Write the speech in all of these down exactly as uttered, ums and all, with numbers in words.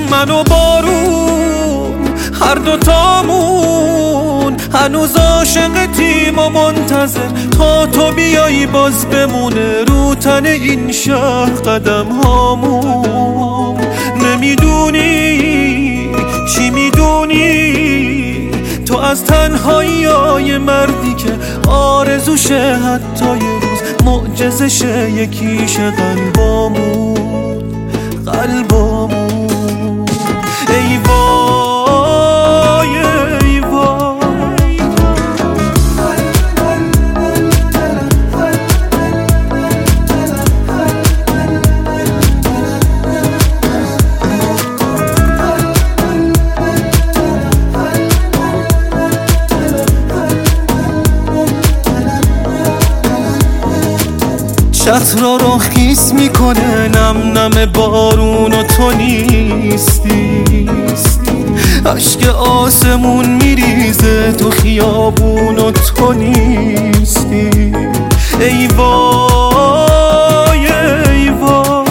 من و بارون هر دوتامون هنوز عاشقتیم و منتظر تا تو بیایی باز بمونه رو تن این شهر قدم هامون. نمیدونی چی میدونی تو از تنهایی های مردی که آرزوشه حتی یه روز معجزشه یکیشه قلبامون قلبامون. ای وای ای وای شطرا رو خیس میکنه نم نم بارون و تو نیستی. عشق آسمون میریزه تو خیابون و تو نیستی. ای وای ای وای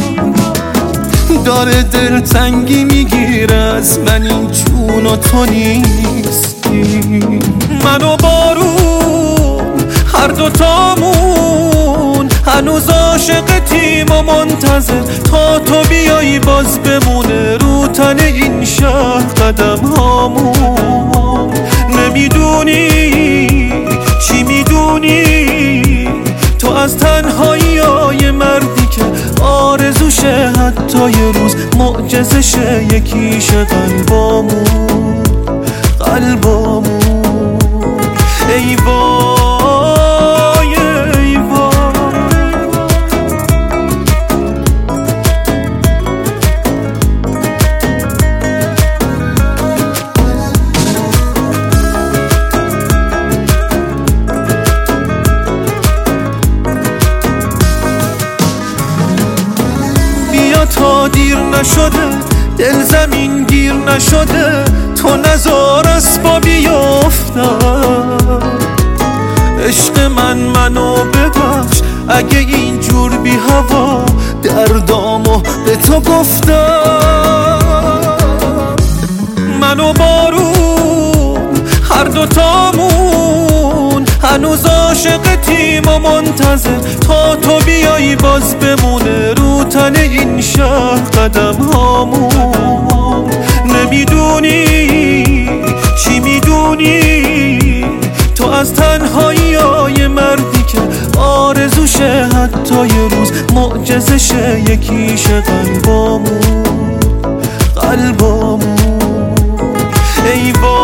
داره دلتنگی میگیره از من این جون و تو نیستی. من و بارون هر دوتامون هنوز عاشقتیم و منتظر تا تو بیایی باز بمونه رو تن این شهر قدم هامون. نمیدونی چی میدونی تو از تنهایی های مردی که آرزوشه حتی یه روز معجزشه یکیشه قلبامون قلبامون. ای وای ای وای تا دیر نشده دل زمین گیر نشده تو نزار اسبا بیافتم. عشق من منو ببخش اگه اینجور بی هوا دردامو به تو گفتم. منو بارون هر دوتامون هنوز عاشقتیم و منتظر تا تو بیایی باز بمونه رو تن این شهر قدم هامون. نمیدونی چی میدونی تو از تنهایی های مردی که آرزوشه حتی یه روز معجزشه یکیشه قلبامون قلبامون. ای